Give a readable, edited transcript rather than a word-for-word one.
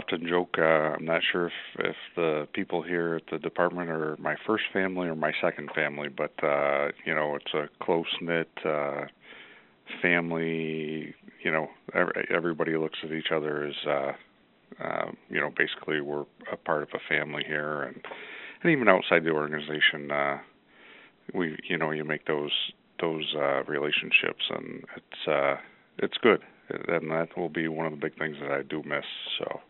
often joke I'm not sure if the people here at the department are my first family or my second family, but it's a close knit family. Everybody looks at each other as basically we're a part of a family here, and even outside the organization, you make those relationships, and it's good, and that will be one of the big things that I do miss. So.